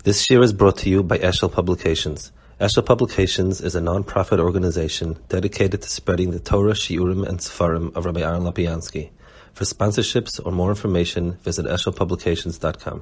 This year is brought to you by Eshel Publications. Eshel Publications is a non-profit organization dedicated to spreading the Torah, Shiurim, and Sefarim of Rabbi Aaron Lapiansky. For sponsorships or more information, visit eshelpublications.com.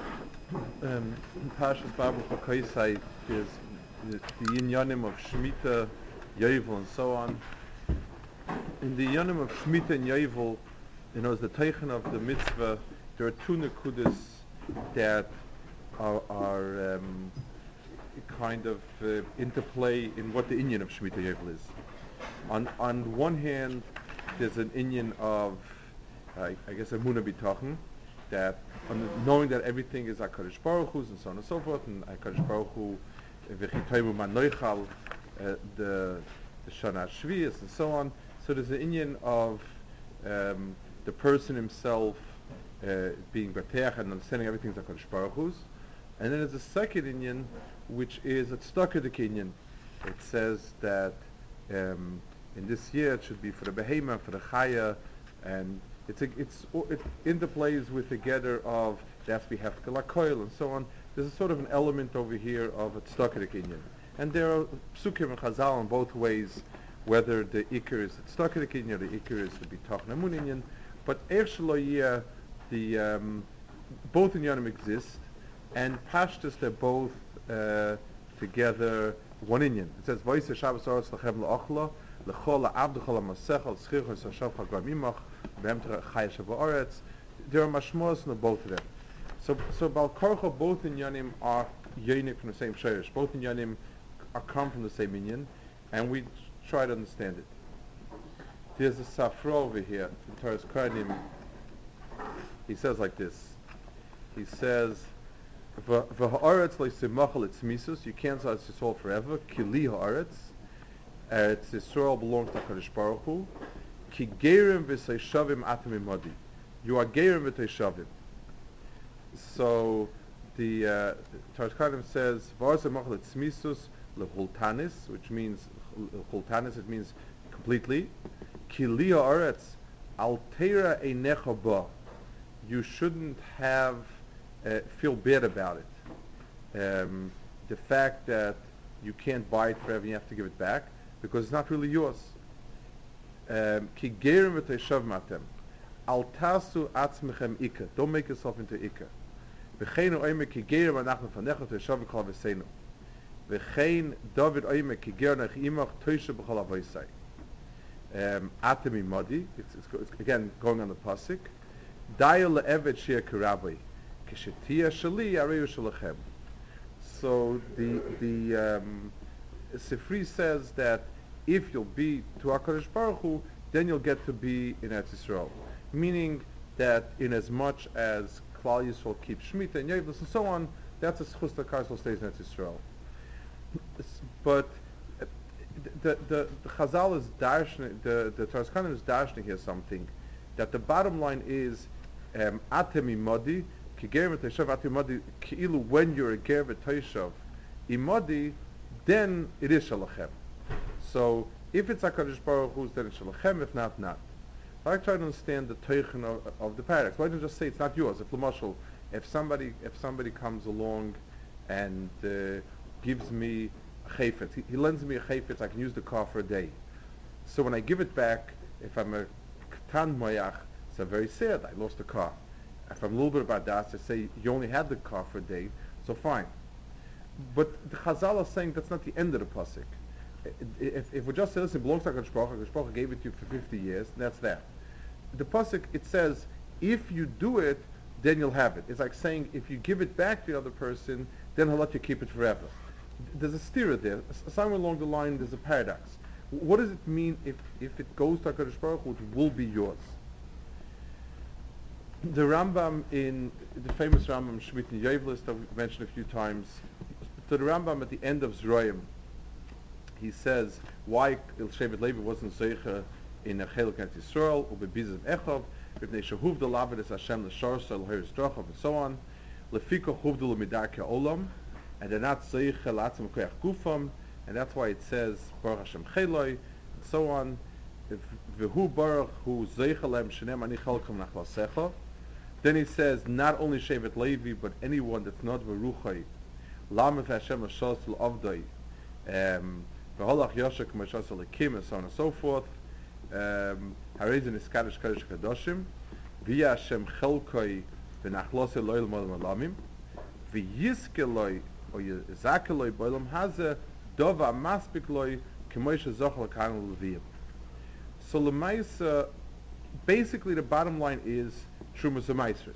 Parshas Babel Chakoisai is the Inyanim of Shemitah, Yovel, and so on. In the Inyanim of Shemitah and Yovel, as the Teichen of the mitzvah, there are two nekudas that are kind of interplay in what the inyan of Shemitah Yovel is. On one hand, there's an inyan of, I guess, Emunah B'Tochen, that knowing that everything is HaKadosh Baruch Hu's and so on and so forth, and HaKadosh Baruch Hu, V'chitaymu man noichal, the Shana Shvius and so on. So there's an inyan of the person himself being Bateach and understanding everything is HaKadosh Baruch Hu's. And then there's a second inyan, which is a tzedakah inyan. It says that in this year it should be for the behema, for the chaya, and it interplays with the gather of that we have kalakoil and so on. There's a sort of an element over here of a tzedakah inyan. And there are psukim and chazal in both ways, whether the ikar is a tzedakah inyan or the ikar is the bitach namun inyan. But Eich Shelo Yeh, both inyanim exist, and pashtus they're both together one inyan. It says Vayiseh Shabbos Oretz Lachem La'achla L'chol La'avdechol La'masechel Tzchichos Hashav Chagam Imach V'hem Chaya Shav Oretz. There are mashmos in both of them. So Bal Korcha, both inyanim are yonik from the same shayrish. Both inyanim come from the same inyan, and we try to understand it. There's a safra over here in Torah's Kohanim. He says like this. He says, "V'ha'aretz le'simachal it's misus." You can't say it's Yisrael forever. Kili ha'aretz. It's Yisrael belongs to HaKadosh Baruch Hu. Ki gerim v'seishavim atem imadi. You are gerim v'teishavim. So the Torah's Kohanim says, "V'ha'aretz le'simachal it's misus lehultanis," which means hultanis. It means completely. Kili ha'aretz altera einecha ba. You shouldn't have feel bad about it. The fact that you can't buy it forever, you have to give it back because it's not really yours. Ki gerim v'teishav matem. Al tasu atzmechem ikka. Don't make yourself into ikka. V'chein oime ki gerim anachnu fanecha teishav v'chol v'seinu. V'chein David oime ki gerim nech imach teishav v'chol avoisai. Atem imadi. It's again going on the pasuk. Dayel le'eved shir kirabai. So the Sifri says that if you'll be to HaKadosh Baruch Hu, then you'll get to be in Eretz Yisrael. Meaning that in as much as Klal Yisrael keeps Shemitah and Yevlis and so on, that's a schus that Klal Yisrael stays in Eretz Yisrael. But the Chazal is darshning, the Torah's Kohanim is darshning here something, that the bottom line is Atem imadi. When you're a ger v'teishav imadi, then it is shalachem. So if it's HaKadosh Baruch Hu's, then it's shalachem. If not, not. I try to understand the teichen of the paradox. Why don't you just say it's not yours? If somebody comes along and gives me a chayfetz, he lends me a chayfetz, I can use the car for a day. So when I give it back, if I'm a ktan moyach, so very sad, I lost the car. If I'm a little bit about that, I say you only had the car for a day, so fine. But the Chazal is saying that's not the end of the pasuk. If we just say, listen, it belongs to HaKadosh Baruch Hu, HaKadosh Baruch Hu gave it to you for 50 years, and that's that. The pasuk, it says, if you do it, then you'll have it. It's like saying, if you give it back to the other person, then he'll let you keep it forever. There's a stira there. Somewhere along the line, there's a paradox. What does it mean if it goes to HaKadosh Baruch Hu, it will be yours? The Rambam, in the famous Rambam Shemitah and Yovel that we've mentioned a few times, to the Rambam at the end of Zroim, he says why Shevet Levi wasn't zeicha in a Chelek Eretz Yisrael ubebizim echov b'nei shehuv delavid es Hashem l'sharsa l'heiris drachov and so on lefika huvdu l'midarke olam, and they're not zeicha l'atzim koyach gufam, and that's why it says Baruch Hashem Cheloi and so on. V'hu Baruch Hu zeicha lem shenem ani chalkom nachlasecha. Then he says, not only Shevet Levi, but anyone that's not Veruchai Lamed Hashem Shosel Avdoi, V'holach Yoshek Mashosel Ekim, and so on and so forth. Harizin is Kaddish Kaddish Kadoshim, V'ya Hashem Chelkoi V'nachlose Loyal Molam Alamim, V'yiskeloi or Yizakeloi Boilam Haze Dova Maspikloi K'moishe Zochel Kanal Leviyim. So Lemaisa, basically the bottom line is Trumas Amaisris.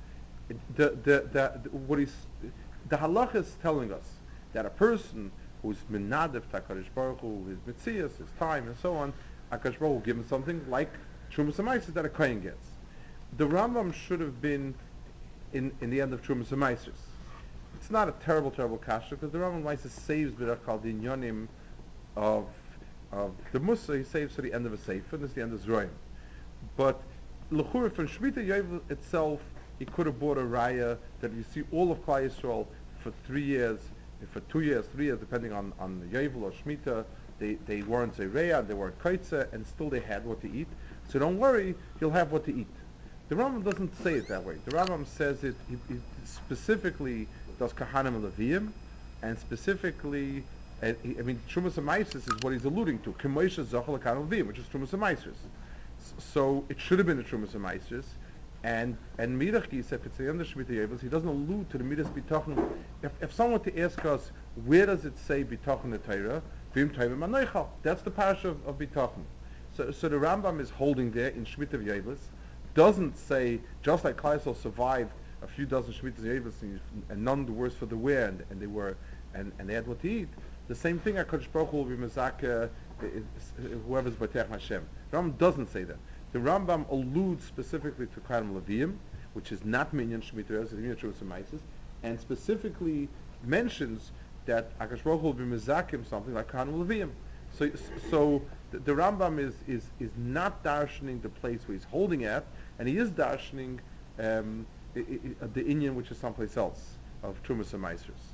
The halach is telling us that a person who's minadif Takarish Baruch Hu, his mitzias, his time, and so on, Akash Baruch Hu will give him something like Trumas Amaisris that a kohen gets. The Rambam should have been in the end of Trumas Amaisris. It's not a terrible kasha because the Rambam Maisa saves b'dachal the inyonim of the Musa. He saves to the end of a sefer, and this is the end of Zroim. But l'chura from Shemitah Yovel itself, he could have bought a raya that you see all of Klal Yisrael for 3 years, for 2 years, 3 years, depending on the Yovel or Shemitah. They weren't Zereya, they weren't Kaitza, and still they had what to eat. So don't worry, you'll have what to eat. The Rambam doesn't say it that way. The Rambam says it, he specifically does Kahanim and Leviyim, and specifically, Trumas Amaisris is what he's alluding to, K'moishe Zochel Kahanim Leviyim, which is Trumas Amaisris. So it should have been the Trumas Amaisris, and Mirach Gisa, if it's the end of Shemitah Yovel, he doesn't allude to the Midas B'tochen. If someone were to ask us, where does it say B'tochen the Torah? V'im Toivim Anoichal. That's the parasha of B'tochen. So the Rambam is holding there in Shemitah Yovel, doesn't say, just like Klal Yisrael survived a few dozen Shemitah Yovel and none the worse for the wear, and they had what to eat. The same thing HaKadosh Baruch Hu will be Mezakeh whoever's B'tech Hashem. The Rambam doesn't say that. The Rambam alludes specifically to Kahanim Leviyim, which is not Minyan Shemitah Yovel, it's Minyan Trumas Amaisris, and specifically mentions that HaKadosh Baruch Hu will be Mezakim something like Kahanim Leviyim. So the Rambam is not darshaning the place where he's holding at, and he is darshaning the Inyan, which is someplace else of Trumas Amaisris.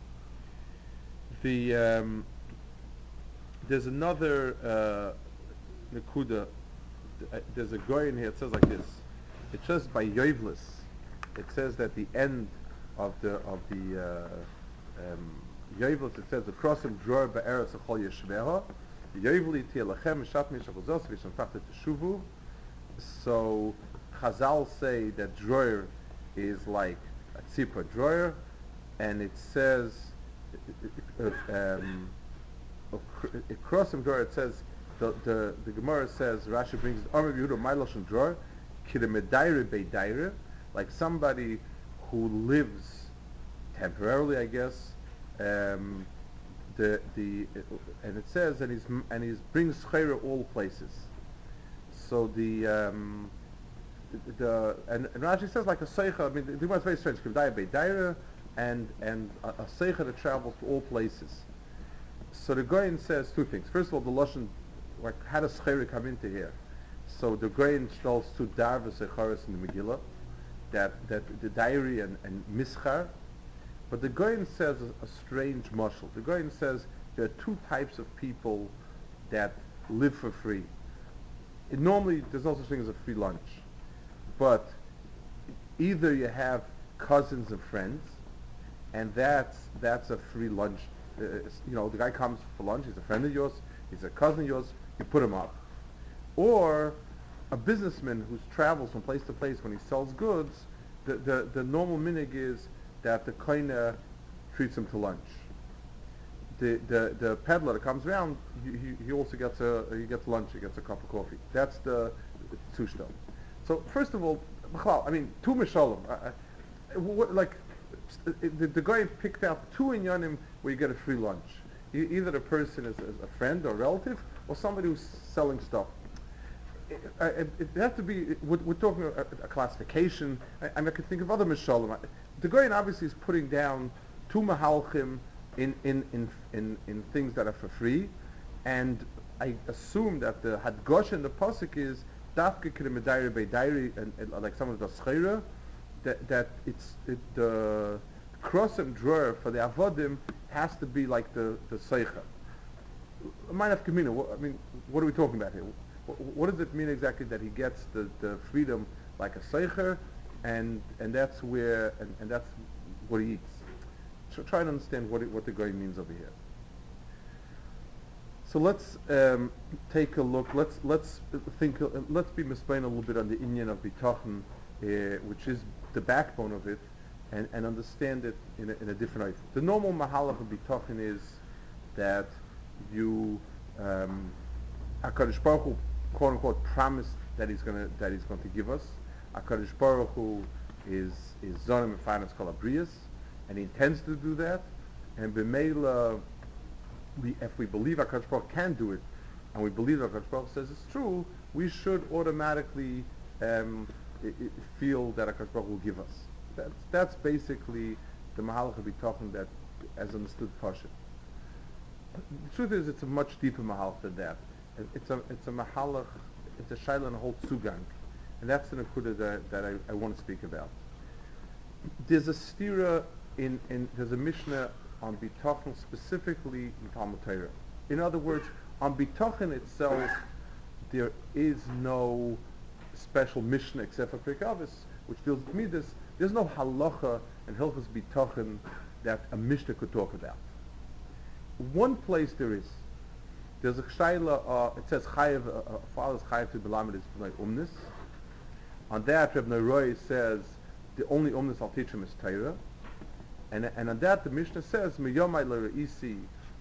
There's another Nekuda. There's a guy in here. It says like this. It says by Yovelis. It says that the end of the Yovelis. It says across him drawer be'eretz achol yeshveha. Yoveli tielachem shat mishachozos v'shamtachtet teshuvu. So Chazal say that drawer is like a tzipah drawer, and it says across him drawer. It says. The Gemara says, Rashi brings Amar Yehuda Mailosh drawer, Kiremedaire Beidaire, like somebody who lives temporarily, I guess. And it says, and he brings chayra all places. So and Rashi says like a seicha. The Gemara is very strange. Kiremedaire Beidaire, and a seicha that travels to all places. So the Goyen says two things. First of all, the lashon. Like, how does Chayre come into here? So the Goyen tells two Darvas Echaris in the Megillah, that the diary and Mischar, but the Goyen says a strange mashal. The Goyen says there are two types of people that live for free. Normally, there's no such thing as a free lunch, but either you have cousins and friends, and that's a free lunch. The guy comes for lunch, he's a friend of yours, he's a cousin of yours, you put him up. Or a businessman who travels from place to place when he sells goods, the normal minig is that the koine treats him to lunch. The peddler that comes around, he also gets lunch, he gets a cup of coffee. That's the tushta. So first of all, tu mishalom. The guy picked out two inyanim where you get a free lunch. Either the person is a friend or a relative, or somebody who's selling stuff. It has to be. We're talking a classification. I could think of other mishalim. The Goyen obviously is putting down two mahalchim in things that are for free, and I assume that the hadgosh in the pasuk is dafke k'lemedayre beidayre, and like someone does chayra, that the crossum drawer for the avodim has to be like the seicha. Minaf Kamina, what are we talking about here? What does it mean exactly that he gets the freedom like a seicher, and that's where and that's what he eats? try and understand what the guy means over here. So let's take a look. Let's think. Let's be misplain a little bit on the inyan of bitachon, which is the backbone of it, and understand it in a different way. The normal mahalach of bitachon is that you HaKadosh Baruch Hu, quote unquote, promised that he's going to give us. HaKadosh Baruch Hu is Zonim and Finance Calabrias, and he intends to do that. And b'meila, if we believe HaKadosh Baruch Hu can do it, and we believe HaKadosh Baruch Hu says it's true, we should automatically feel that HaKadosh Baruch Hu will give us. That's basically the mahalach of bitachon that, as understood, Pasha. The truth is, it's a much deeper mahalach than that. It's a mahalach, it's a shayla and a whole tzugang, and that's the nekuda that I want to speak about. There's a stira there's a mishnah on bitachon specifically in Talmud Torah. In other words, on bitachon itself, there is no special mishnah except for Pirkei Avos, which deals with midas. There's no halacha in Hilchos bitachon that a mishnah could talk about. One place there is. There's a shayla, it says chayev, father's chayev to belamed is umnis. On that, Reb Neroy says the only umnis I'll teach him is Torah, and on that the Mishnah says miyomai lereisi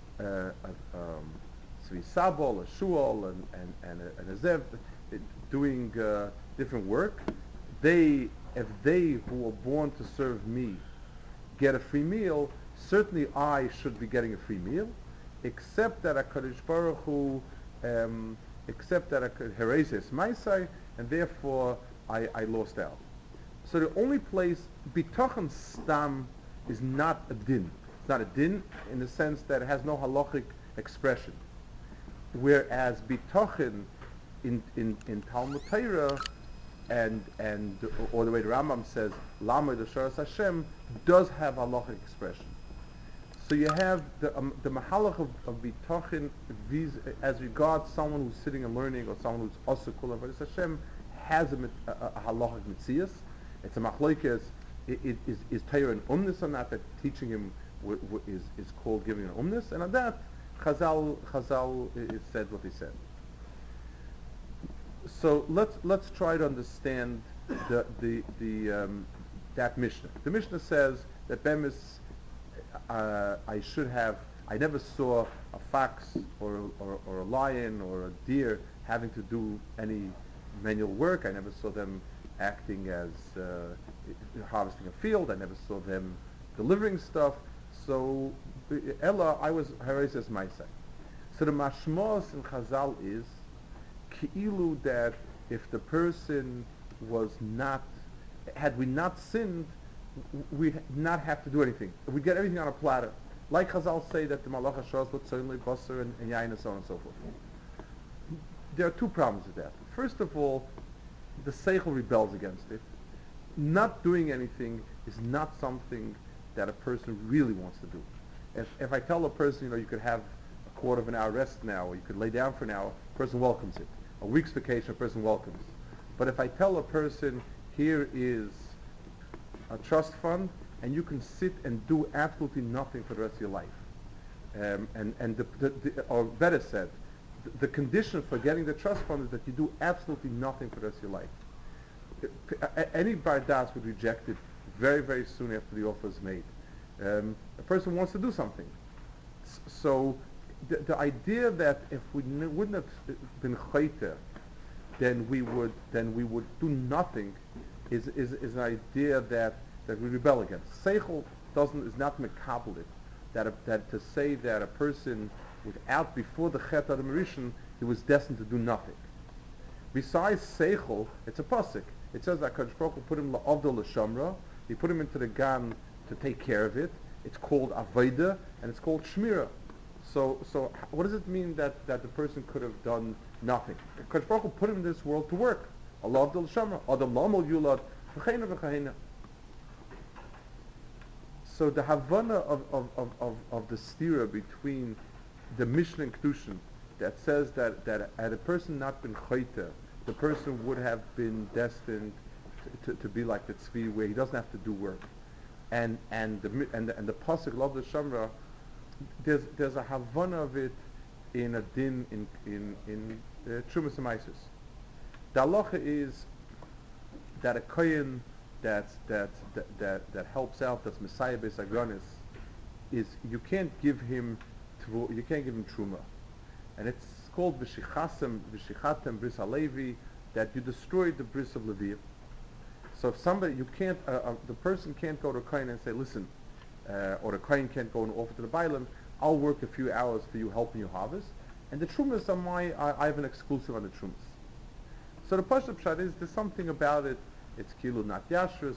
tzvi sabol, a shuol, and a zev doing different work. If they who are born to serve me get a free meal, certainly I should be getting a free meal. Except that HaKadosh Baruch Hu, except that Hereses Maisai, and therefore I lost out. So the only place, bitachon stam is not a din. It's not a din in the sense that it has no halachic expression. Whereas bitachon in Talmud Torah, and or the way the Rambam says, Lamed Asheras Hashem, does have halachic expression. So you have the mahalach of bitachon as regards someone who's sitting and learning, or someone who's osur kol avodas Hashem, has a halachic mitzias. It's a machlokes. Is Torah an umnis or not? That teaching him is called giving an umnis, and on that Chazal it said what they said. So let's try to understand that Mishnah. The Mishnah says that bemis. I never saw a fox or a lion or a deer having to do any manual work. I never saw them acting as harvesting a field. I never saw them delivering stuff. So Ella, I was Hereses Maisai. So the mashmos in Chazal is ki'ilu, that if the person had we not sinned, we'd not have to do anything. We'd get everything on a platter. Like Chazal say that the Malach HaShos would certainly basar and yain and so on and so forth. There are two problems with that. First of all, the Seichel rebels against it. Not doing anything is not something that a person really wants to do. If I tell a person, you could have a quarter of an hour rest now, or you could lay down for an hour, a person welcomes it. A week's vacation, a person welcomes. But if I tell a person, here is a trust fund, and you can sit and do absolutely nothing for the rest of your life. Or better said, the condition for getting the trust fund is that you do absolutely nothing for the rest of your life. Any bar das would reject it very, very soon after the offer is made. A person wants to do something. So the idea that if we wouldn't have been chayter, then we would do nothing is an idea that we rebel against. Seichel is not mekabel it, that to say that a person without before the Chet Adam Rishon, he was destined to do nothing. Besides Seichel, it's a pasuk. It says that HaKadosh Baruch Hu put him la'avdol l'shamra. He put him into the gan to take care of it. It's called avodah and it's called shmira. So what does it mean that the person could have done nothing? HaKadosh Baruch Hu put him in this world to work. Allah avdol l'shamra. Adam lamol yulad v'cheina v'cheina. So the Havana of the stira between the Mishnah and Kedushin that says that had a person not been chayta, the person would have been destined to be like the tzvi, where he doesn't have to do work. and the pasuk love the shamra. There's a havana of it in a din in Trumas and Maisus. The halacha is that a kohen that helps out, that's Messiah Beis Agronis, is you can't give him truma, and it's called v'shichatem bris halevi, that you destroyed the bris of Levi. So if somebody, you can't, the person can't go to a kohen and say, listen, or the kohen can't go and offer to the bailam, I'll work a few hours for you helping you harvest, and the trumas are I have an exclusive on the trumas. So the Pashup Pshat is, there's something about it, it's kilu not yashrus.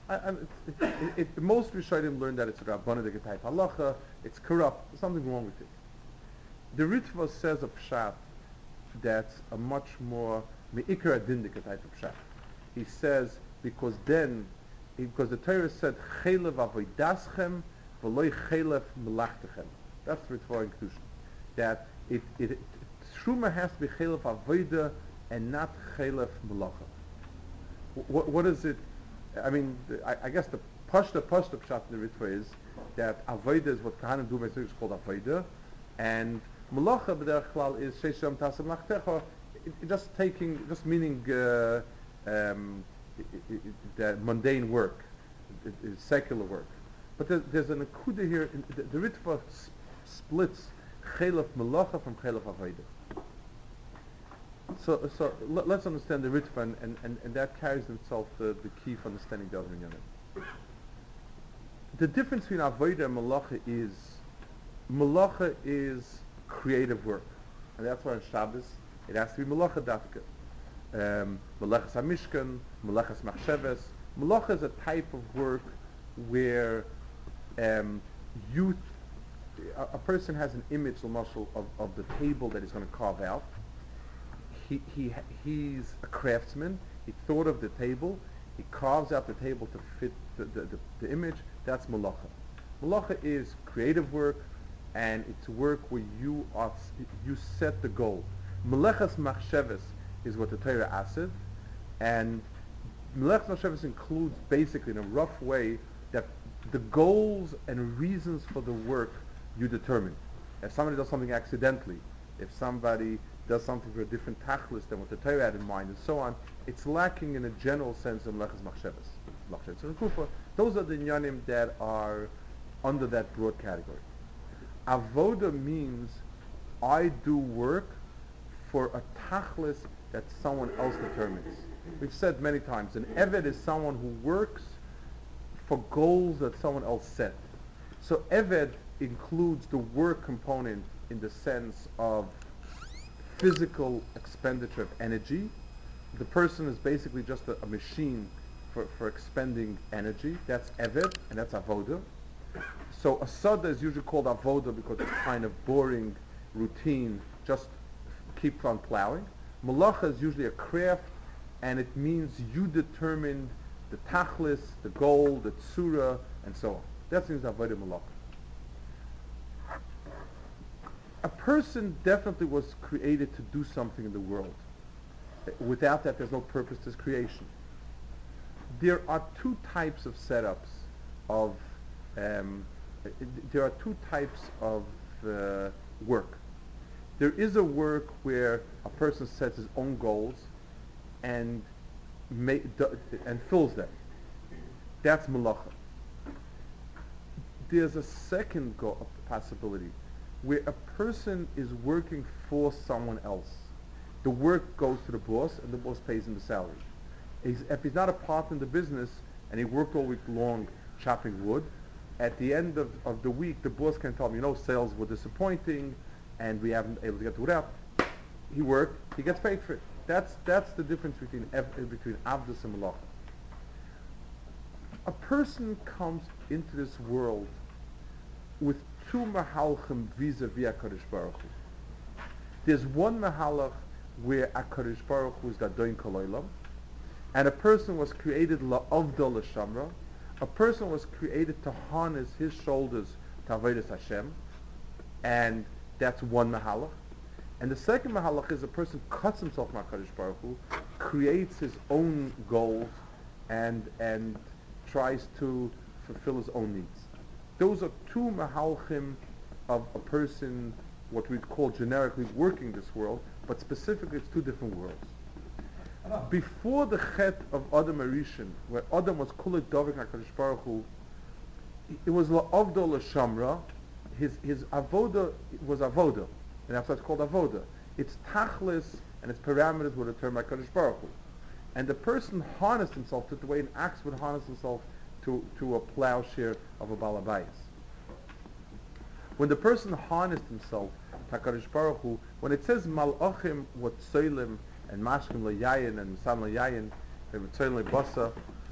Most Rishonim learn that it's a Rabbanic type halacha, it's corrupt, there's something wrong with it. The Ritva says of Pshat that's a much more me'ikar adindik type of Pshat. He says, because the Torah said, chelev avodaschem v'loi chelev melachtechem. That's the Ritva in Kedushin. That Truma has to be chelev avodah and not chelev melacha. What is it? I mean, I guess the pashta pshat in the Ritva is that avodah is what Kahanim do, is called avodah, and melacha b'derech klal is sheisham tasem lachtecha, just meaning the mundane work, secular work. But there's an akuda here. The Ritva splits chelef melacha from chelef avodah. So let's understand the Ritva, and that carries in itself the key for understanding the other inyanim. The difference between avodah and malacha is creative work, and that's why on Shabbos it has to be malacha dafka. Malachas hamishkan, malachas machsheves. Malacha is a type of work where a person has an image, of the table that he's going to carve out. He's a craftsman. He thought of the table. He carves out the table to fit the image. That's malacha. Malacha is creative work, and it's work where you set the goal. Malachas machsheves is what the Torah asks, and Melech Machshavas includes basically in a rough way that the goals and reasons for the work you determine. If somebody does something accidentally, if somebody does something for a different tachlis than what the Torah had in mind, and so on, it's lacking in a general sense in Melechas Machshavas. So Kufa, those are the inyanim that are under that broad category. Avoda means I do work for a tachlis that someone else determines. We've said many times, an eved is someone who works for goals that someone else set. So eved includes the work component in the sense of physical expenditure of energy. The person is basically just a machine for expending energy. That's eved, and that's avoda. So a sada is usually called avoda because it's kind of boring, routine, just keep on plowing. Malacha is usually a craft, and it means you determined the tachlis, the goal, the tsura, and so on. That means avodah malacha. A person definitely was created to do something in the world. Without that, there's no purpose to his creation. There are two types of setups of work. There is a work where a person sets his own goals and fills them. That's malacha. There's a second possibility where a person is working for someone else. The work goes to the boss, and the boss pays him the salary. If he's not a partner in the business and he worked all week long chopping wood, at the end of the week, the boss can tell him, sales were disappointing, and we haven't been able to get the wood out. He worked, he gets paid for it. That's the difference between Avdus and Malacha. A person comes into this world with two mahalchim vis-a-vis HaKadosh Baruch Hu. There's one mahalach where HaKadosh Baruch Hu is Gadoin Kol Olam, and a person was created la'avda l'shamra. A person was created to harness his shoulders to Avodas Hashem, and that's one mahalach. And the second mahalach is a person cuts himself from HaKadosh Baruch Hu, creates his own goals, and tries to fulfill his own needs. Those are two mahalchim of a person, what we'd call generically working this world, but specifically it's two different worlds. Before the chet of Adam Arishan, where Adam was kulei dovek HaKadosh Baruch Hu, it was la'avdo l'shamra. His avoda was avoda, and that's why it's called avoda. Its tachlis and its parameters were determined by HaKadosh Baruch Hu. And the person harnessed himself to the way an axe would harness himself to a plowshare of a balabais. When the person harnessed himself to HaKadosh Baruch Hu, when it says malachim what tzolim and mashkim layayin and misam layayin and tzolim lebasa,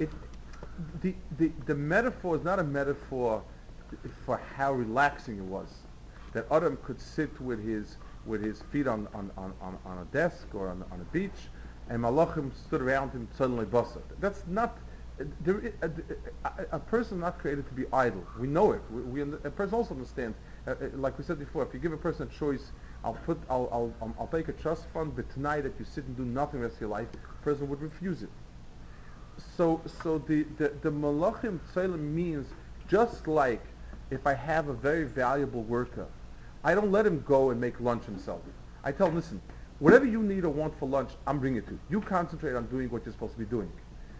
the metaphor is not a metaphor for how relaxing it was. That Adam could sit with his feet on a desk or on a beach, and malachim stood around him tzolim lebasa. That's not. A person is not created to be idle. We know it. A person also understands. Like we said before, if you give a person a choice, I'll take a trust fund, but tonight that you sit and do nothing the rest of your life, the person would refuse it. So the malachim tzolim means just like if I have a very valuable worker, I don't let him go and make lunch himself. I tell him, listen, whatever you need or want for lunch, I'm bringing it to you. You concentrate on doing what you're supposed to be doing.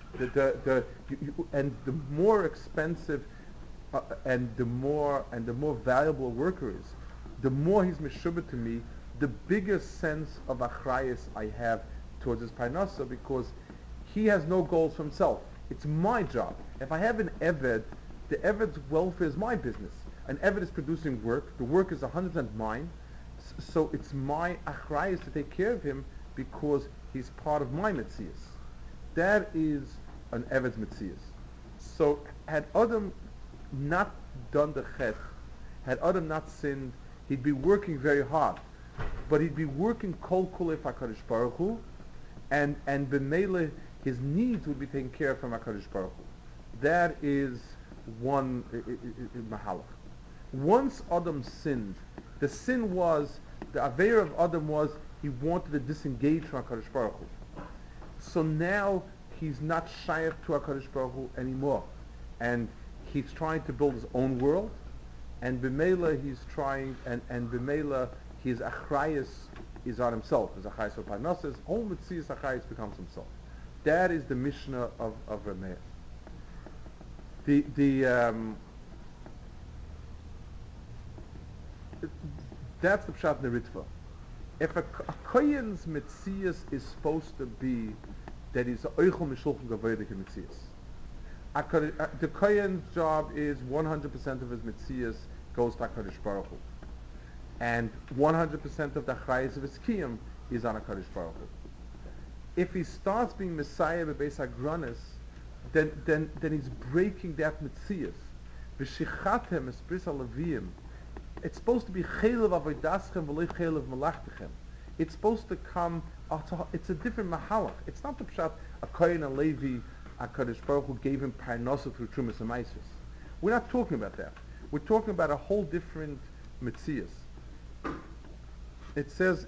And the more expensive and the more valuable a worker is, the more he's meshubah to me, the bigger sense of achrayus I have towards his parnasa, because he has no goals for himself. It's my job. If I have an eved, the eved's welfare is my business. An eved is producing work. The work is 100% mine. So it's my achrayus to take care of him because he's part of my metzias. That is an eved's metzias. So had Adam not done the chet, had Adam not sinned, he'd be working very hard, but he'd be working kol kulei HaKadosh Baruch Hu, and b'meile his needs would be taken care of from HaKadosh Baruch Hu. That is one mahalach. Once Adam sinned, the sin was, the aveira of Adam was, he wanted to disengage from HaKadosh Baruch Hu. So now he's not shayach to HaKadosh Baruch Hu anymore, and he's trying to build his own world, and b'meila he's trying, and b'meila his achrayus is on himself. His achrayus of parnassus, his whole metzias achrayus becomes himself. That is the Mishnah of Rameir. That's the pshat in the Ritva. If a kohen's metzias is supposed to be that he's oichel mishulchan gavodik in metzias, the kohen's job is 100% of his metzias goes to HaKadosh Baruch Hu, and 100% of the achrayus of his kiyum is on HaKadosh Baruch Hu. If he starts being Messiah bebeis hagranis, then he's breaking that metzias. V'shichatem espris alaviyim. It's supposed to be chelev avodaschem v'lei chelev malachtechem. It's supposed to come. It's a different mahalach. It's not the pshat a kohen and Levi, HaKadosh Baruch Hu gave him parnasa through trumas and maisos. We're not talking about that. We're talking about a whole different metzias. It says.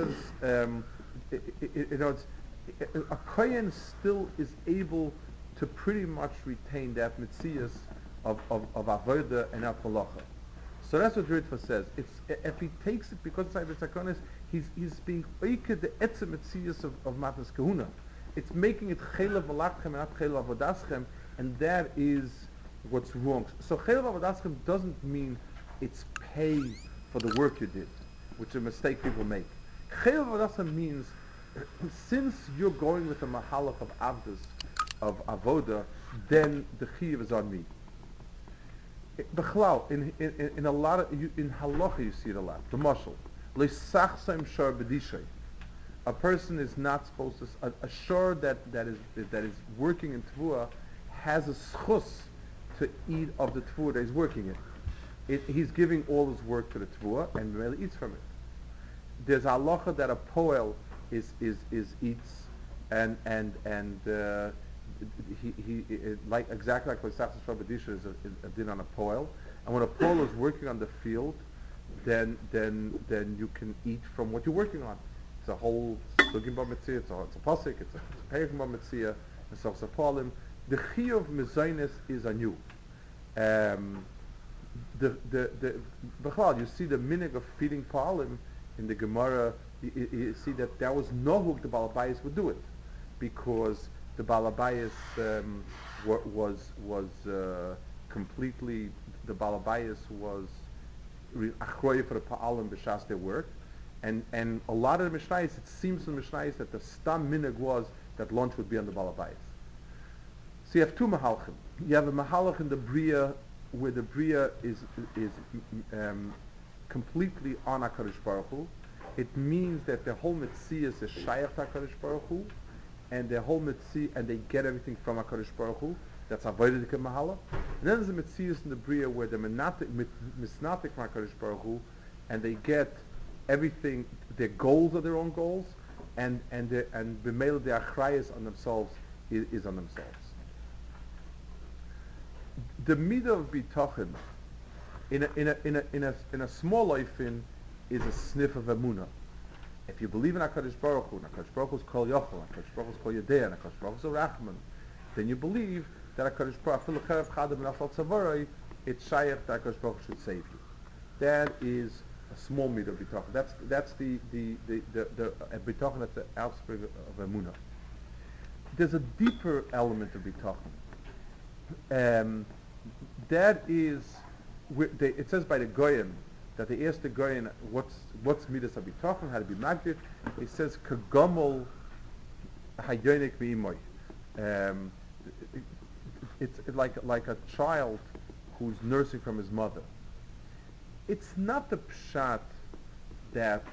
A kohen still is able to pretty much retain that metzias of avoda and of halacha. So that's what Ritva says. If he takes it because it's Sakonis, he's being oiked the etzem metzias of matnas kahuna. It's making it chelev malachchem and not chelev avodaschem, and that is what's wrong. So chelev avodaschem doesn't mean it's pay for the work you did, which is a mistake people make. Chelev avodaschem means since you're going with the mahalach of avdus, of avoda, then the chiyuv is on me. B'chlau, in a lot of in halacha you see it a lot. The mashal, le'sachsam shor b'dishay. A person is not supposed to. A shor that is working in tvua has a schus to eat of the tvua that he's working in. He's giving all his work to the tvua and really eats from it. There's halacha that a poel is eats and he like exactly like Pesach Shabbat is a din on a poel, and when a poel is working on the field, then you can eat from what you're working on. It's a whole sugim b'mitzia, it's a pasuk, it's a perek b'mitzia, it's also polim. The chiyuv mezainis is on you. Um, Bechal, you see the minig of feeding Pa'alim in the Gemara. You see that was nohug the Balabayas would do it, because the Balabayas was completely, the Balabayas was achroy for the Pa'alim b'shas their work, and a lot of the Mishnayos, it seems in the Mishnayos that the stam minig was that lunch would be on the Balabayas. So you have two mahalchim. You have a mahalach in the Bria, where the Bria is completely on HaKadosh Baruch Hu. It means that the whole Metzias is Shayach to HaKadosh Baruch Hu, and the whole Metzias, and they get everything from HaKadosh Baruch Hu. That's Avodah Mahala. And then there's a Metzias in the Bria where they're misnatik from HaKadosh Baruch Hu, and they get everything, their goals are their own goals, and b'meila their achrayas on themselves is on themselves. The midah of bitachon in a small life is a sniff of emunah. If you believe in HaKadosh Baruch Hu, and HaKadosh Baruch Hu is Kol Yochel, and HaKadosh Baruch Hu is Kol Yodea, and HaKadosh Baruch Hu is Rachman, then you believe that HaKadosh Baruch Hu, Cherev Chadam Nafal Tzavarai, it's Shayach that HaKadosh Baruch Hu should save you. That is a small midah of bitachon. That's the bitachon, that's the outspring of emunah. There's a deeper element of bitachon. That is, it says by the Goyim, that they asked the Goyim what's midas habitachon, how to be magdir. It says kagomol hayonik v'imoy. It's like a child who's nursing from his mother. It's not the pshat that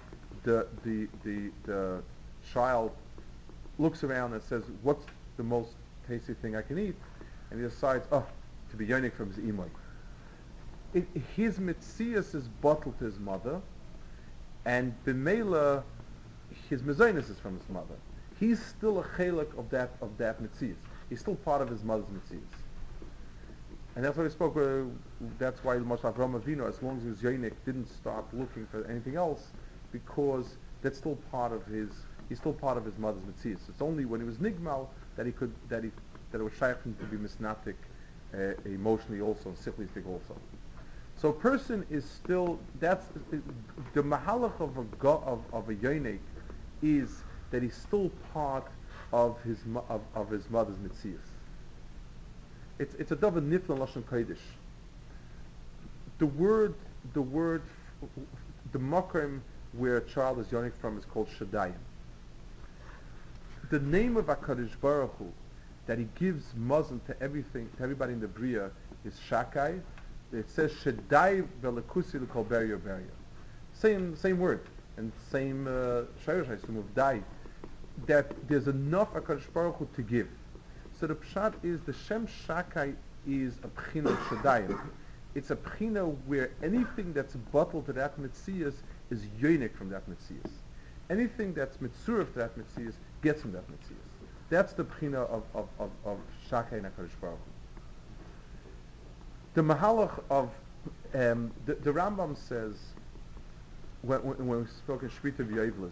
the child looks around and says, "What's the most tasty thing I can eat?" and he decides, to be yonik from his imoy. His mitzias is bottled to his mother, and b'meila his mezainis is from his mother. He's still a chelik of that mitzias. He's still part of his mother's mitzias, and that's why we spoke. That's why Moshe Avraham Avinu, as long as he was yonik, didn't start looking for anything else, because that's still part of his. He's still part of his mother's mitzias. It's only when he was nigmal that it was shaykh to be misnatik emotionally also, and sichlistic also. So a person is still, that's the mahalach of a yonik is that he's still part of his mother's mitzias. It's a davar nifla lashon kodesh. The makom where a child is yonik from is called shadayim. The name of HaKadosh Baruch Hu, that he gives mazon to everything, to everybody in the Bria, is Shakai. It says Shadai velekusi l'kol beria beria. Same word, and same shayrosh haisum of dai. That there's enough HaKadosh Baruch Hu to give. So the pshat is the Shem Shakai is a pchina of Shadayim. It's a pchina where anything that's bottled to that mitzias is yonik from that mitzias. Anything that's mitzurah to that mitzias gets from that mitzias. That's the pchina of Shakai and HaKadosh Baruch Hu. The mahalach of the Rambam says when we spoke in Shmita V'Yovlis.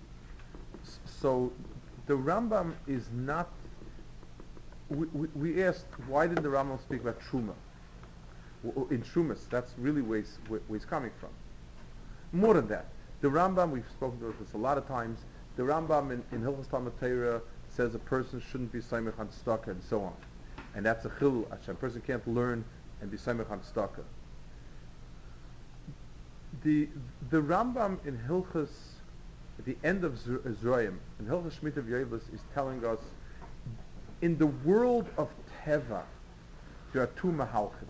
So the Rambam is not. We asked why didn't the Rambam speak about Truma? In Trumas, that's really where he's coming from. More than that, the Rambam, we've spoken about this a lot of times. The Rambam in Hilchos Talmud Torah says a person shouldn't be saimech on tzedakah and so on, and that's a chilul. A person can't learn and be saimech on tzedakah. The Rambam in Hilchos, at the end of Zroim, in Hilchos Shmita V'Yovlis, is telling us in the world of Teva there are two mahalchim.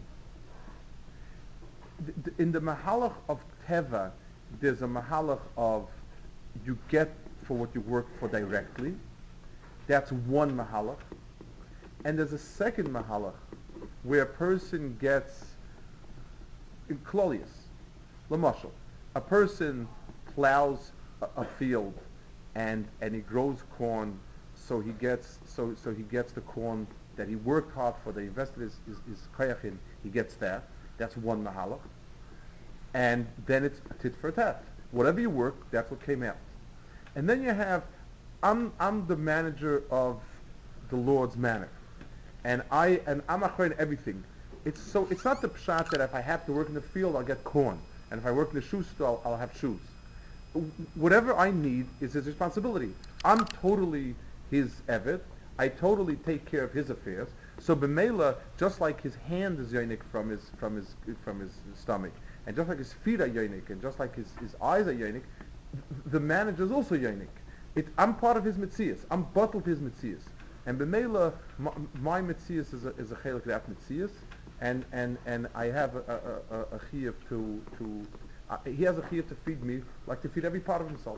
In the mahalach of Teva, there's a mahalach of you get for what you work for directly. That's one mahalach. And there's a second mahalach where a person gets in klolius. Lamashal, a person plows a field and he grows corn, so he gets the corn that he worked hard for, that he invested his koyach in, he gets that. That's one mahalach. And then it's tit for tat. Whatever you work, that's what came out. And then you have, I'm the manager of the Lord's manor, and I'm achrein everything. it's not the pshat that if I have to work in the field, I'll get corn, and if I work in the shoe store, I'll have shoes. Whatever I need is his responsibility. I'm totally his eved. I totally take care of his affairs. So b'meila, just like his hand is yonik from his stomach, and just like his feet are yonik, and just like his eyes are yonik, the manager is also yonik. I'm part of his mitzias. I'm bottled his mitzias. And b'meila, my mitzias is a chelik that mitzias, and I have a chiyuv to he has a chiyuv to feed me, like to feed every part of himself.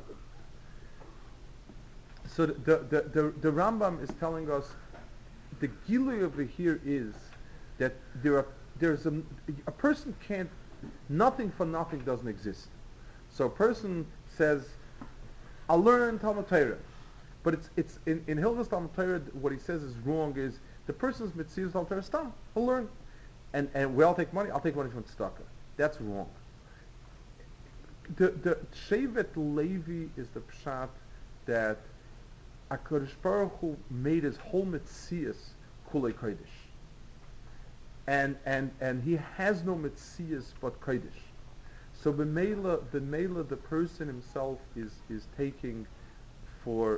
So the Rambam is telling us the gilui over here is that there's a person can't, nothing for nothing doesn't exist. So a person says, I'll learn Talmud Torah, but it's in Hilchos Talmud Torah, what he says is wrong is the person's mitzvah Talmud Torah stam, he'll learn, and we all take money. I'll take money from tzedakah. That's wrong. The Shevet Levi is the pshat that HaKadosh Baruch Hu made his whole mitzias kulei kodesh, and he has no mitzias but kodesh. So b'meila the person himself is taking for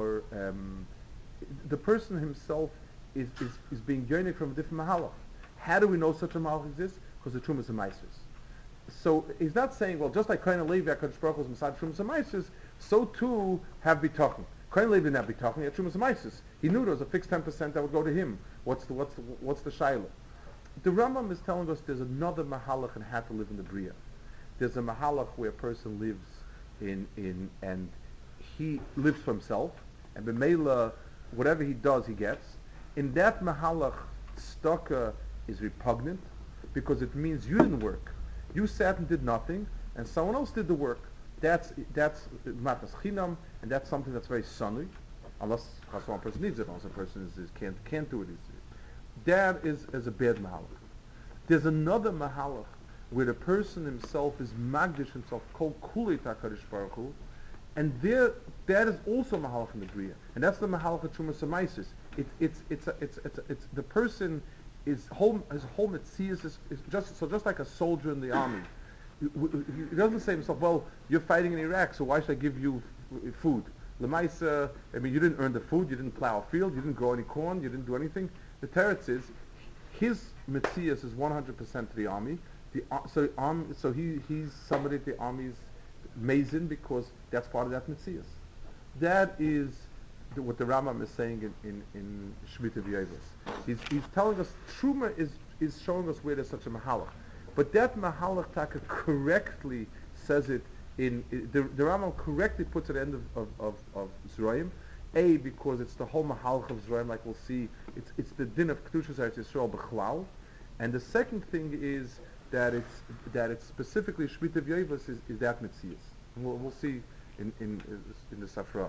the person himself is being yonik from a different mahalach. How do we know such a mahalach exists? Because the Trumas and Meisers. So he's not saying, well, just like Kohen Levi, HaKadosh Baruch Hu is Masad Trumas and Meisers, so too have Bitachon. Kohen Levi didn't have Bitachon, he had Trumas and Meisers. He knew there was a fixed 10% that would go to him. What's the Shaila? The Rambam is telling us there's another mahalach in how to live in the Bria. There's a mahalach where a person lives in and he lives for himself, and b'meila, whatever he does, he gets. In that mahalach, tzedakah is repugnant, because it means you didn't work. You sat and did nothing, and someone else did the work. That's matas chinam, and that's something that's very sunny, unless one person needs it, unless a person can't do it. That is a bad mahalach. There's another mahalach where the person himself is magdish himself, kol kulei HaKadosh Baruch Hu, and that is also mahalach in the Bria, and that's the mahalach of Trumas Hamaisis. It's the person his whole mitzias is just like a soldier in the army. He doesn't say to himself, well, you're fighting in Iraq, so why should I give you food? Lemaisa, I mean, you didn't earn the food, you didn't plow a field, you didn't grow any corn, you didn't do anything. The teretz is his mitzias is 100% to the army. So he's somebody the army's mazin because that's part of that mitzias. That is what the Rambam is saying in Shemitah V'Yavos. He's telling us Truma is showing us where there's such a mahalach, but that mahalach taka correctly says it the Rambam correctly puts it at the end of Zerayim. Because it's the whole mahalach of Zerayim, like we'll see. It's the din of Kedushas Eretz Yisrael b'chlal, and the second thing is that it's specifically Shemitah V'Yavos is that mitzias. We'll see in the Safra.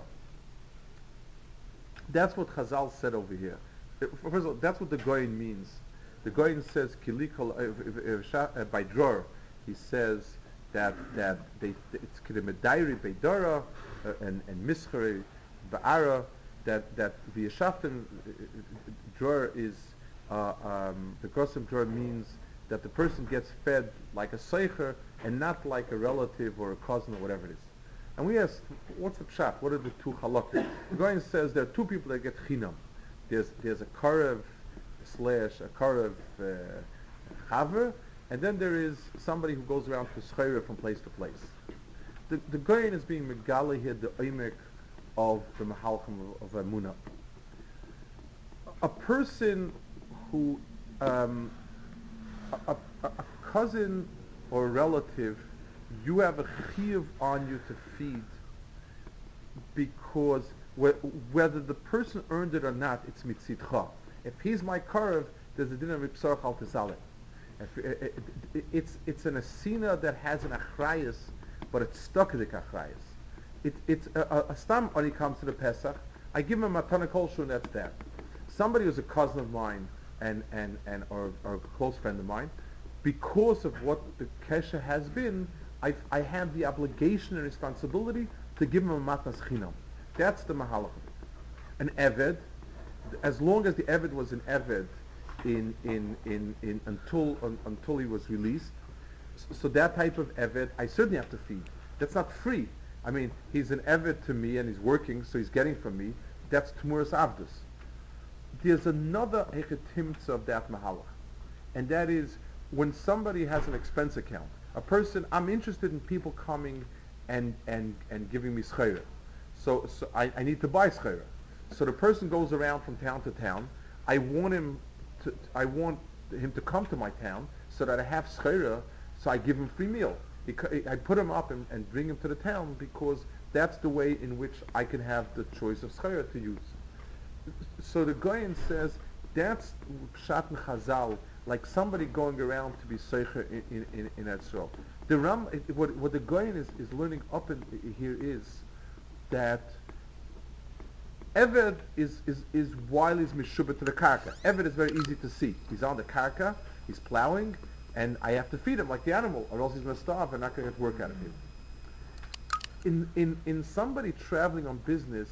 That's what Chazal said over here. First of all, that's what the Goyin means. The Goyin says Kilikal by Dror. He says that it's Kidemedayri Beidara and Mischari Ba'ara that the Yeshaftim Dror is the Gosim Dror means that the person gets fed like a seicher and not like a relative or a cousin or whatever it is. And we asked, what's the pshat? What are the two halakhas? The Goyin says there are two people that get chinam. There's a karev / a karev chaver, and then there is somebody who goes around to schayra from place to place. The Goyin is being megala here, the oimek of the mahalchim of Emunah. A person who, a cousin or a relative, you have a chiyuv on you to feed because whether the person earned it or not, it's mitzidcha. If he's my karev, there's a din of ipsarach al tizaleh. It's an asina that has an achrayas, but it's stuck in the achrayas. It's a stam when he comes to the Pesach. I give him a matana kolshu and that's that. Somebody who's a cousin of mine or a close friend of mine, because of what the kesha has been, I have the obligation and responsibility to give him a matnas chinam. That's the mahalach. An eved, as long as the eved was an eved, until he was released. So that type of evet, I certainly have to feed. That's not free. I mean, he's an evet to me and he's working, so he's getting from me. That's Tmuras Avdus. There's another hechetimtza of that mahalach, and that is when somebody has an expense account. A person, I'm interested in people coming and giving me schera. So I need to buy schera. So the person goes around from town to town. I want him to come to my town so that I have schera, so I give him free meal. I put him up and bring him to the town because that's the way in which I can have the choice of schera to use. So the Goyen says that's pshat and chazal, like somebody going around to be seicher in Etzro. The what the Goyen is learning up in here is that Eved is while he's mishubah to the karka. Eved is very easy to see. He's on the karka, he's plowing, and I have to feed him like the animal, or else he's going to starve and not going to get work out of him. In somebody traveling on business,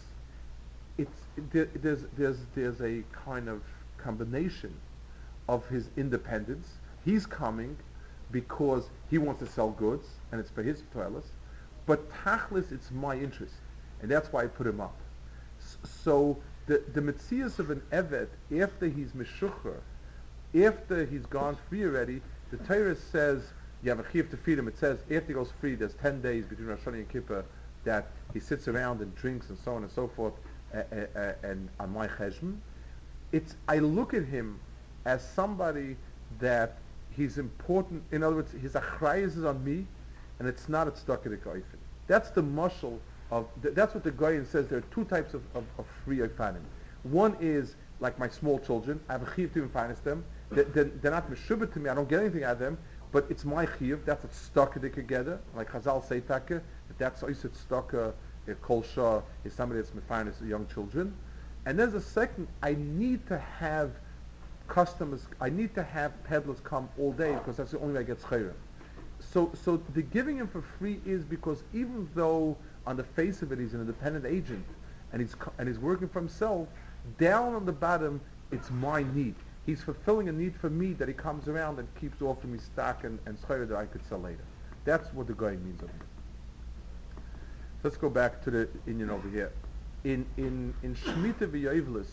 there's a kind of combination of his independence. He's coming because he wants to sell goods, and it's for his toilets. But tachlis, it's my interest, and that's why I put him up. So the metzias of an evet, after he's meshucher, after he's gone free already, the Torah says you have a chiyuv to feed him. It says after he goes free, there's 10 days between Rosh Hashanah and Kippur that he sits around and drinks and so on and so forth, and on my cheshbon. I look at him as somebody that he's important. In other words, his achrayus is on me, and it's not at Stockade Goyfen. That's the mushal of. That's what the Goyen says. There are two types of free oifanim. One is like my small children. I have a chiyuv to finance them. They're not meshubah to me. I don't get anything out of them. But it's my chiyuv. That's what Stockade together. Like Chazal say taka. That's also Stockade. Kol Shah is somebody that's mefarnes young children. And there's a second. I need to have customers. I need to have peddlers come all day because that's the only way I get schayrim. So the giving him for free is because even though on the face of it he's an independent agent and he's working for himself, down on the bottom it's my need. He's fulfilling a need for me that he comes around and keeps offering me stock and schayr that I could sell later. That's what the guy means of it. Let's go back to the Inyan over here. In Shemitah v'Yoivlis,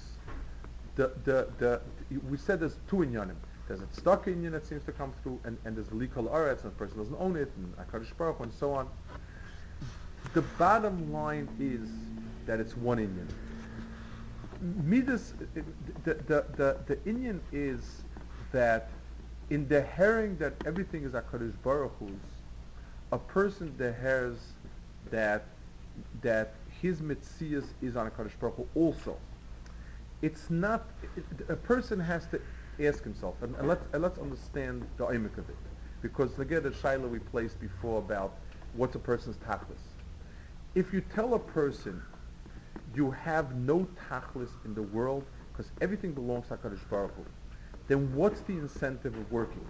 we said there's two Inyanim. There's a tzedakah Inyan that seems to come through, and there's a likol aretz, and the person doesn't own it, and HaKadosh Baruch Hu, and so on. The bottom line is that it's one Inyan. Midas, the Inyan is that in the herring that everything is HaKadosh Baruch Hu's, a person deheres that his mitzias is on HaKadosh Baruch Hu also. It's not, a person has to ask himself, and let's understand the oimik of it. Because again, the shaila we placed before about what's a person's tachlis. If you tell a person you have no tachlis in the world because everything belongs to HaKadosh Baruch Hu, then what's the incentive of working?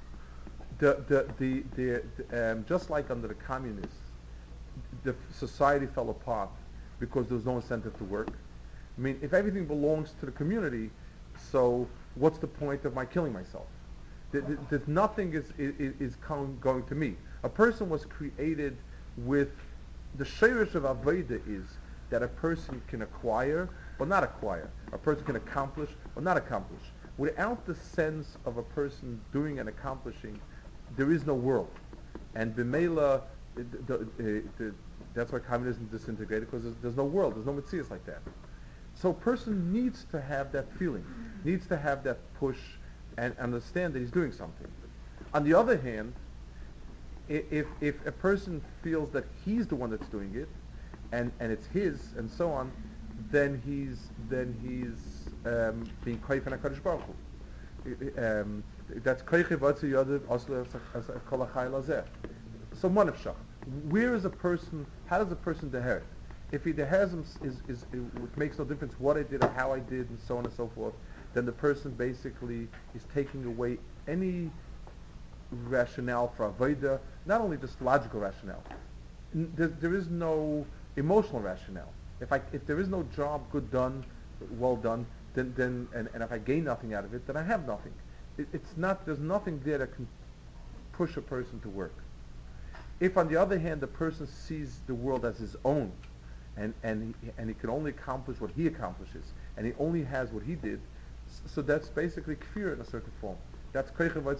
Just like under the communists, the society fell apart because there was no incentive to work. I mean, if everything belongs to the community, so what's the point of my killing myself? There's nothing is going to me. A person was created with the shayrish of avodah is that a person can acquire or not acquire. A person can accomplish or not accomplish. Without the sense of a person doing and accomplishing, there is no world. And b'meila, that's why communism disintegrated, because there's no world, there's no metzias like that. So a person needs to have that feeling, needs to have that push, and understand that he's doing something. On the other hand, if a person feels that he's the one that's doing it, and it's his, and so on, then he's being koyf and HaKadosh Baruch Hu. That's koyche v'atzu yadav osler kol ha'chayil hazeh. So manavshach. Where is a person? How does a person deher? If he dehers him, it makes no difference what I did or how I did, and so on and so forth. Then the person basically is taking away any rationale for avodah, not only just logical rationale. There is no emotional rationale. If there is no job well done, and if I gain nothing out of it, then I have nothing. It's not. There's nothing there that can push a person to work. If, on the other hand, the person sees the world as his own, and he can only accomplish what he accomplishes, and he only has what he did, so that's basically kfir in a certain form. That's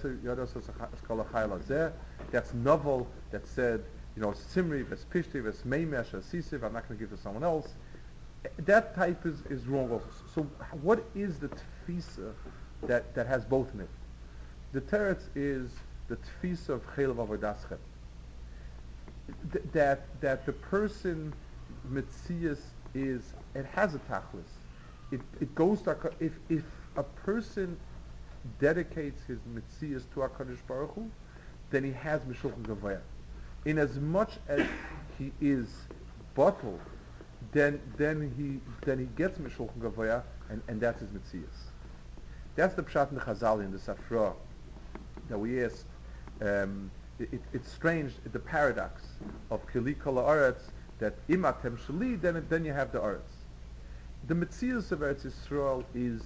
that's novel, that said, simri, ves pishti, ves meimesh, asisiv, I'm not going to give to someone else. That type is wrong also. So what is the tfisa that has both in it? The teretz is the tfisa of chelav avodaschem. That the person mitzias is, it has a tachlis. It goes to, if a person dedicates his mitzias to HaKadosh Baruch Hu, then he has Mishulchan Gavaya. In as much as he is bottled, then he gets Mishulchan Gavaya, and that's his mitzias. That's the pshat in the Chazal in the Safra that we asked. It's strange, the paradox of Kili Kol Haaretz, that imatem shali, then you have the Aretz. The Metzius of Eretz Yisrael is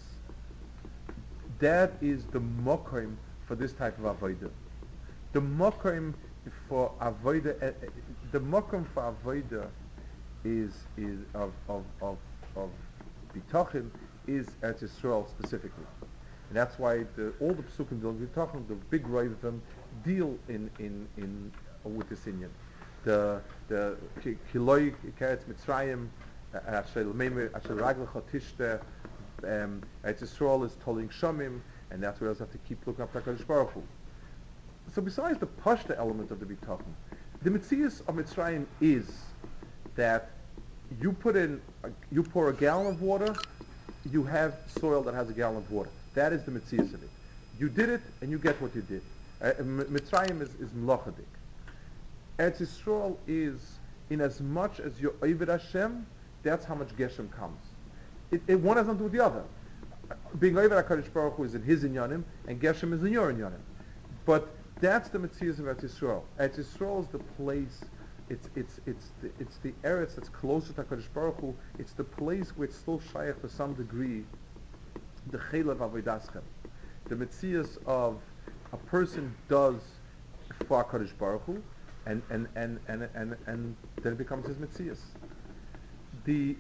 the mokim for this type of avodah. The mokim for avodah, the mokim for avodah is of bitachon is Eretz Yisrael specifically. And that's why all the psukim deal with bitachon, the big right of them deal in with this inyan. The kiloi keretz Mitzrayim, asher raglecha tishte, Eretz Yisrael is toling shamim, and that's where I have to keep looking up to HaKadosh Baruch Hu. So besides the pashta element of the bitachon, the mitzias of Mitzrayim is that you pour a gallon of water, you have soil that has a gallon of water. That is the mitzias of it. You did it, and you get what you did. Mitzrayim is mlochadik. Eretz Yisrael is, in as much as you're Oved Hashem, that's how much Geshem comes. One has nothing to do with the other. Being Oved HaKadosh Baruch Hu is in his inyanim, and Geshem is in your inyanim. But that's the Metzias of Eretz Yisrael. Eretz Yisrael is the place, it's the Eretz that's closer to HaKadosh Baruch Hu. It's the place where it's still shaykh to some degree, the Chelav Avodaschem. The Metzias of a person does for HaKadosh Baruch Hu, and then it becomes his Metzias. The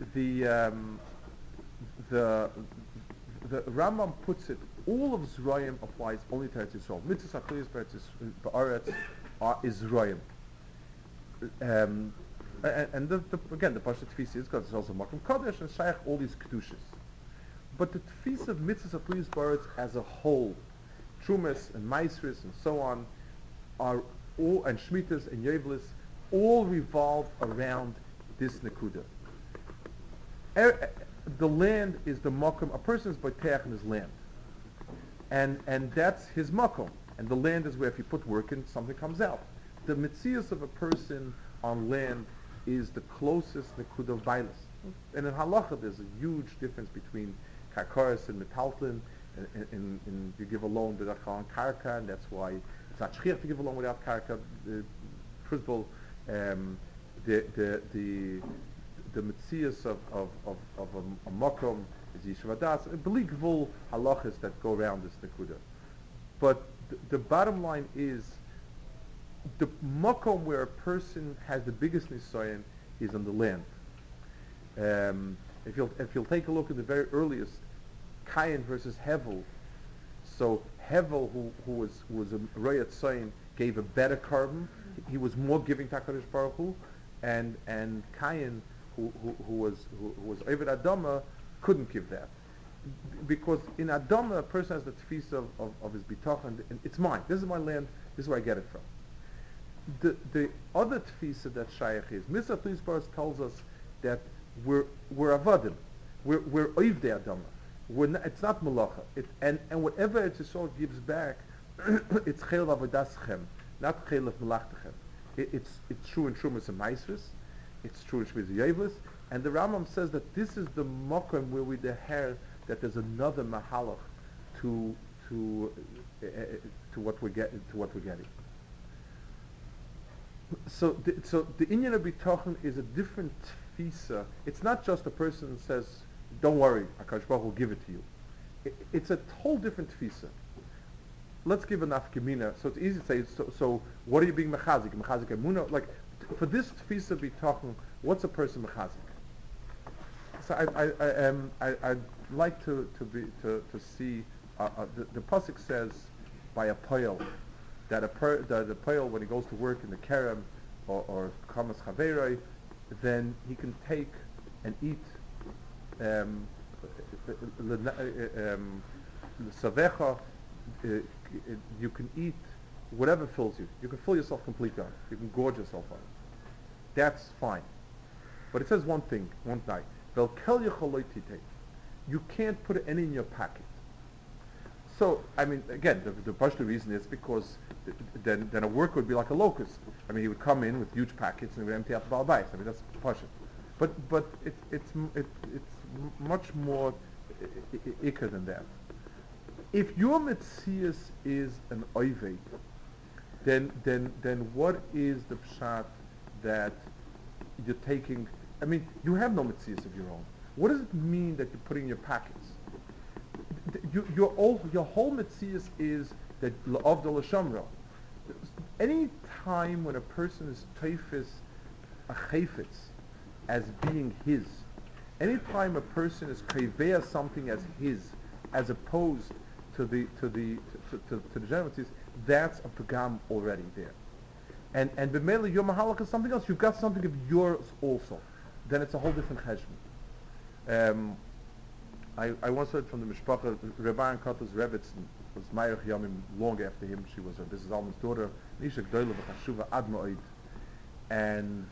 Rambam puts it, all of Zrayim applies only to Eretz Yisrael. Mitzvah Achliyas B'Eretz is Zrayim. And again, the Pasha Tfisa is because it's also Makom Kodesh and Shaykh, all these Kedushas. But the Tfisa of Mitzvah Achliyas B'Eretz as a whole, Trumas and Maisris and so on, are all, and Shmitas and Yevlis, all revolve around this Nekuda. The land is the makom. A person is boteach in his land, and that's his makom. And the land is where if you put work in, something comes out. The mitzias of a person on land is the closest nekuda of bailis. And in halacha, there's a huge difference between karkaris and metaltlin. And you give a loan without on karka, and that's why it's not shchir to give a loan without karka. First the mitzias of a makom is yishvadas, beligvul halachas that go around this nekuda. But the bottom line is, the makom where a person has the biggest nisayon is on the land. If you'll take a look at the very earliest, Cain versus Hevel. So Hevel, who was a royat sayin, gave a better carbon. He was more giving to HaKadosh Baruch Hu, and Cain, who was Oved Adama, couldn't give that, because in Adama a person has the tefisa of his bitachon, and it's mine. This is my land. This is where I get it from. The other tefisa that shaykh is Mitzvah Achliyas B'Eretz tells us that we're avadim, we're Ovdei Adama. It's not malacha. And whatever Eretz Yisrael gives back, it's chelav avodaschem, not chelav malachtechem. It's true in Trumas and Maisris. It's true in Shmiz Yevlis, and the Rambam says that this is the makom where we deher that there's another mahalach to what we're getting. So the inyan of bitachon is a different tfisa. It's not just a person says don't worry, HaKadosh Baruch Hu will give it to you. It's a whole different tfisa. Let's give an afgemina. So it's easy to say, so what are you being mechazik? Mechazik emuna? Like, for this tfisa be talking, what's a person mechazik? So I'd like to see, the pasuk says by a poil, that the poil, when he goes to work in the kerem, or kamas chaveroi, then he can take and eat savecha. You can eat whatever fills you. You can fill yourself completely on it. You can gorge yourself on it. That's fine. But it says one thing, one night. You can't put any in your pocket. So, I mean, again, the partial reason is because then a worker would be like a locust. I mean, he would come in with huge packets and he would empty out the balbais. I mean, that's partial. But it's much more ikar than that. If your metzias is an oivei, then what is the pshat that you're taking? I mean, you have no metzias of your own. What does it mean that you're putting in your packets? Your whole metzias is that l'avdol l'shamra. Any time when a person is teifis a chayfetz as being his, any time a person is kaveh something as his, as opposed to the general metzias, that's a pagam already there. And b'meila your mahalach is something else. You've got something of yours also. Then it's a whole different cheshbon. I once heard from the Mishpacha, Rebbe Katos Rebbitzin was Mayach Yamim long after him. She was Rabbi Zalman's daughter, Nisha Gdoila v'chashuva ad ma'od. And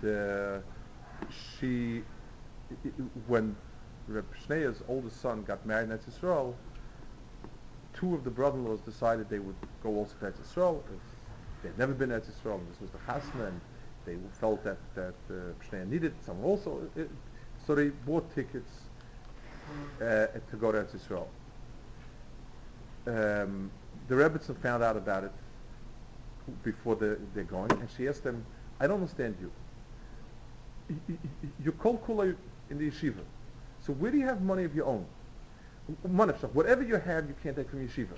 when Reb Shneya's oldest son got married in Eretz Yisrael, two of the brother-in-laws decided they would go also to Eretz Yisrael. They'd never been to Eretz Yisrael, and this was the chasna, and they felt that Shneya needed someone also. So they bought tickets to go to Eretz Yisrael. The Rebbitzin found out about it before they're going, and she asked them, I don't understand you. You're kol kula in the yeshiva. So where do you have money of your own? Whatever you have, you can't take from yeshiva.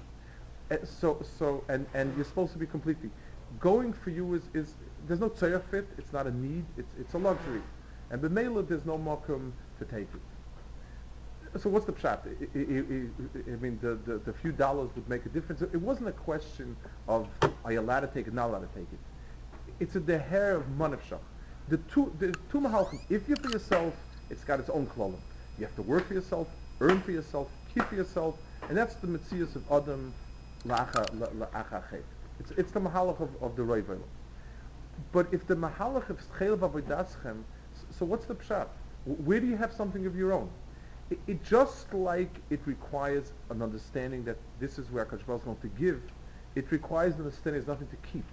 And you're supposed to be completely. Going for you is there's no tzayach fit, it's not a need, it's a luxury. And b'meila, there's no makom to take it. So what's the pshat? I mean, the few dollars would make a difference. It wasn't a question of are you allowed to take it, not allowed to take it. It's a deher of manavshach. The two mahalchim. If you're for yourself, it's got its own klolim. You have to work for yourself, earn for yourself, keep for yourself, and that's the metzias of adam la'achachet. It's the mahalach of the roivel. But if the mahalach of schel v'avodaschem, so what's the pshat? Where do you have something of your own? It just like it requires an understanding that this is where HaKadosh Baruch Hu is going to give. It requires an understanding there's nothing to keep.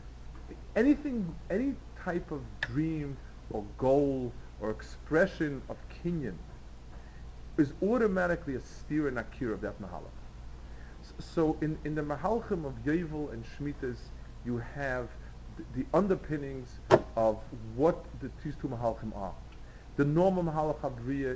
Any type of dream or goal or expression of kinyan is automatically a steer and akir of that mahalach. So in the mahalchim of Yovel and Shmitas, you have the underpinnings of what these two mahalchim are. The normal mahalach habriya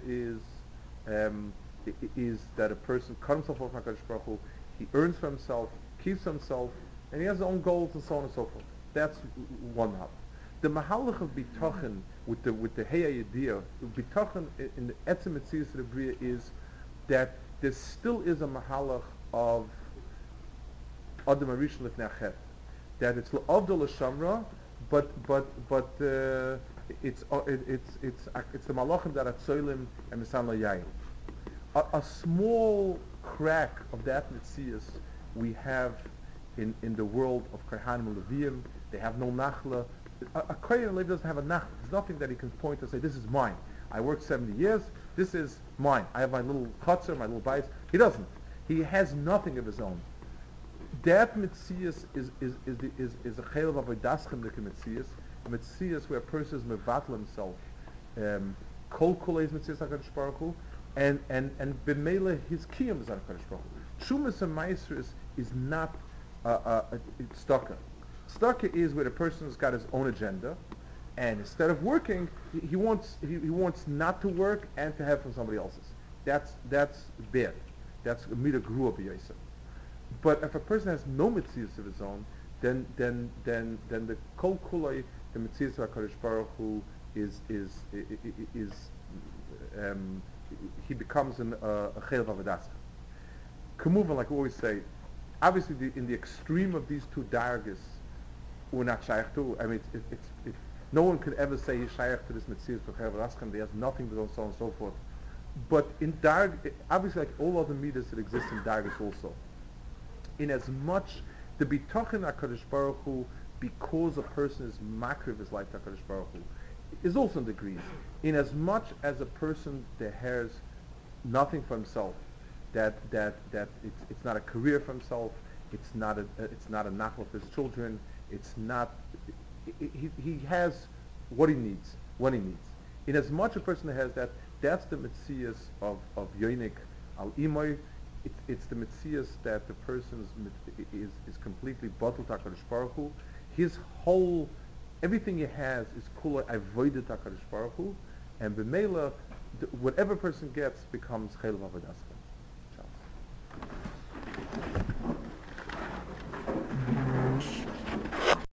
is that a person cuts himself off from HaKadosh Baruch Hu, he earns for himself, keeps himself, and he has his own goals and so on and so forth. That's one mahalach. The mahalach of bitachon with the heya yediyah, bitachon in the etzem etzias of the bria is that there still is a mahalach of adam arishon lifnei achet, that it's l'avdol l'shamra, but it's the malachim that are tzolim and misan l'yayin. A small crack of that mitzias we have in the world of Kohanim and Leviyim. They have no nachla. A Kohen and Levi doesn't have a nachla. There's nothing that he can point to say, this is mine. I worked 70 years. This is mine. I have my little chutzner, my little bites. He doesn't. He has nothing of his own. That mitzias is a chel of avodaschem like a mitzias. A mitzias where a person is mevatel himself. Kol kol is mitzias HaKadosh Baruch Hu, and b'meila his kiyum is HaKadosh Baruch Hu. Shumas and Maasros is not tzedakah. Tzedakah is where the person's got his own agenda, and instead of working, he wants not to work and to have from somebody else's. that's bad. That's a mida grua b'yosef. But if a person has no mitzias of his own, then the kol kulay, the mitzias of Hakadosh Baruch Hu is he becomes a chayil v'avadasa. Kumuvan, like we always say, obviously in the extreme of these two dargis, we're not shaykh to. I mean, no one could ever say he's shaykh to this mitzias for chayil v'avadasa, and he has nothing to do, so on and so forth. But in darg, obviously, like all other midas that exist in dargis also, in as much the bitachon HaKadosh Baruch Hu, because a person is makriv his life to HaKadosh Baruch Hu, is also in degrees. In as much as a person that has nothing for himself, that it's not a career for himself, it's not a nachla for his children, it's not, he has what he needs, when he needs. In as much a person that has that, that's the mitzias of yonik al imoy. It's the mitzias that the person is completely bottled to HaKadosh Baruch Hu. His whole, everything he has is kula avoided HaKadosh Baruch Hu, and b'meila, whatever person gets becomes chayil v'avodas.